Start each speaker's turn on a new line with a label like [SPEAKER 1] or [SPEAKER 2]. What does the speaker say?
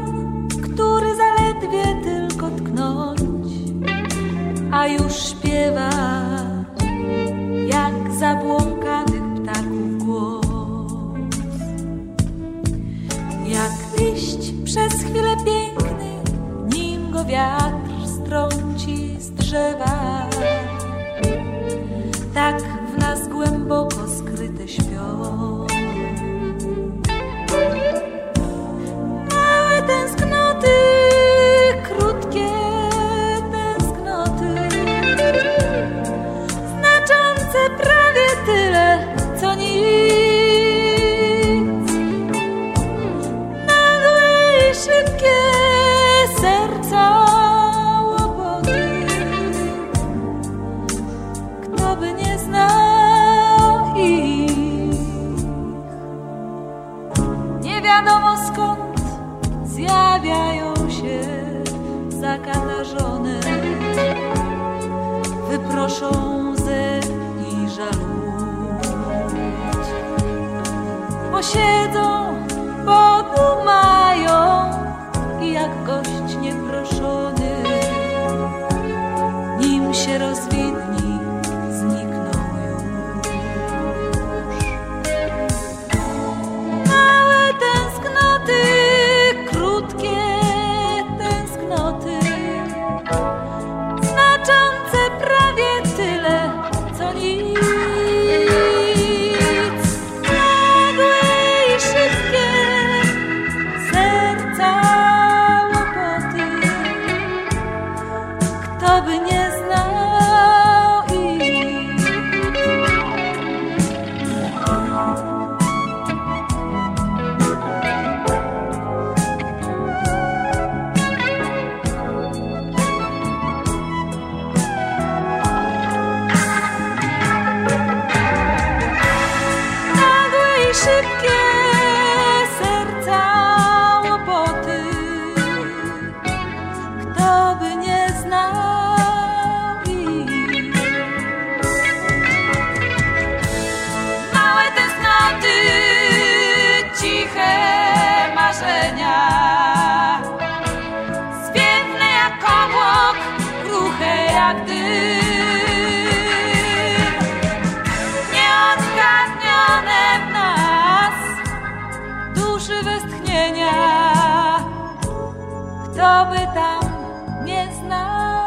[SPEAKER 1] który zaledwie tylko tknąć, a już śpiewa jak zabłąkanych ptaków głos. Jak liść przez chwilę piękny, nim go wiatr strąci z drzewa, tak w nas głęboko skryte śpią. Małe tęsknoty, krótkie tęsknoty, znaczące prawie tyle, co nic. Nagłe i szybkie serca łopoty. Kto by nie znał ich? Nie wiadomo skąd zjawiają się zakatarzone, wyproszą łzy i żalut. Posiedzą, podumają i jak gość nieproszony, nim się rozwidni, znikną już. Małe tęsknoty, krótkie tęsknoty, znaczące prawie tyle, co nic. Nagłe i szybkie serca łopoty. Kto by nie znał ich? Nagłe i szybkie serca łopoty. Kto by nie znał ich? Małe tęsknoty, ciche marzenia, zwiewne jak obłok, kruche jak dym. Nieodgadnione w nas duszy westchnienia. Kto by tam nie znał?